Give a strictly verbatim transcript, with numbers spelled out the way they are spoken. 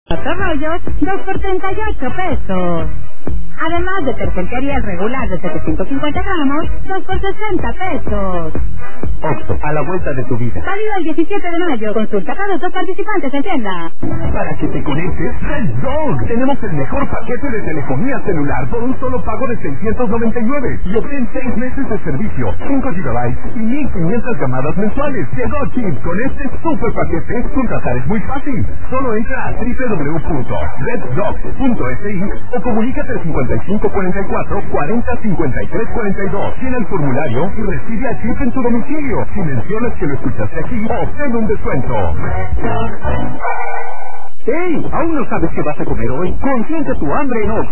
Cuatro rollos, dos por treinta y ocho pesos. Además de terpentería el regular de setecientos cincuenta gramos, dos por sesenta pesos. Oxxo, a la vuelta de tu vida. Válido el diecisiete de mayo. Consulta a todos los participantes en tienda. Para que te conectes, Red Dog. Tenemos el mejor paquete de telefonía celular por un solo pago de seiscientos noventa y nueve. Y obtén seis meses de servicio, cinco gigabytes y mil quinientas llamadas mensuales. Llegó Chip. Con este super paquete, contratar es muy fácil. Solo entra a doble u doble u doble u punto red dog punto s i o comunícate al cincuenta y cinco cuarenta y cuatro cuarenta cincuenta y tres cuarenta y dos. Llena el formulario y recibe a Chip en tu domicilio. Si mencionas que lo escuchaste aquí, obtén un descuento. ¡Hey! ¿Aún no sabes qué vas a comer hoy? Consiente tu hambre en Oxxo.